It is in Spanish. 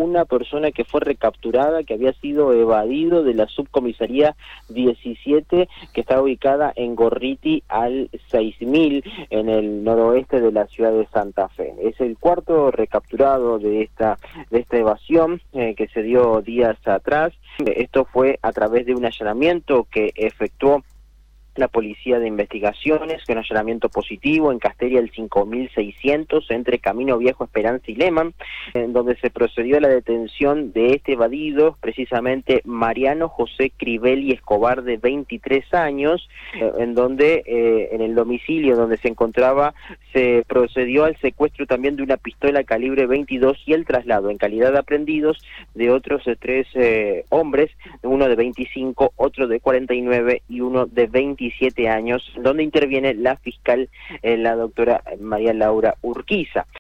una persona que fue recapturada, que había sido evadido de la subcomisaría 17, que está ubicada en Gorriti al 6000, en el noroeste de la ciudad de Santa Fe. Es el cuarto recapturado de esta evasión que se dio días atrás. Esto fue a través de un allanamiento que efectuó la Policía de Investigaciones, que un allanamiento positivo en Casteria el 5600, entre Camino Viejo, Esperanza y Lehmann, en donde se procedió a la detención de este evadido, precisamente Mariano José Crivelli Escobar, de 23 años, en donde en el domicilio donde se encontraba se procedió al secuestro también de una pistola calibre 22 y el traslado en calidad de aprendidos de otros tres hombres, uno de 25, otro de 49 y uno de 27 años, donde interviene la fiscal, la doctora María Laura Urquiza.